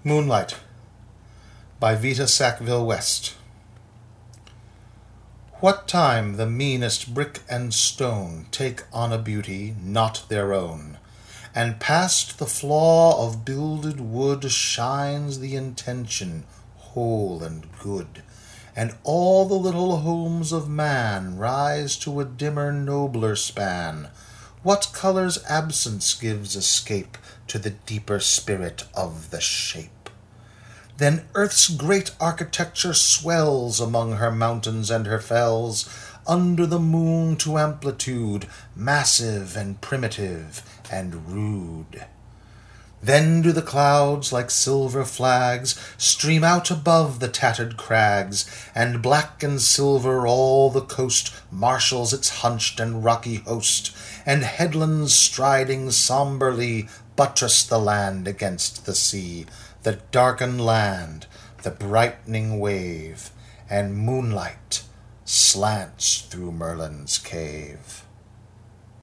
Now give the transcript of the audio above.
Moonlight by Vita Sackville West. What time the meanest brick and stone take on a beauty not their own, and past the flaw of builded wood shines the intention whole and good, and all the little homes of man rise to a dimmer, nobler span, what color's absence gives escape to the deeper spirit of the shape? Then earth's great architecture swells among her mountains and her fells, under the moon to amplitude, massive and primitive and rude. Then do the clouds, like silver flags, stream out above the tattered crags, and black and silver all the coast marshals its hunched and rocky host, and headlands striding somberly buttress the land against the sea, the darkened land, the brightening wave, and moonlight slants through Merlin's cave.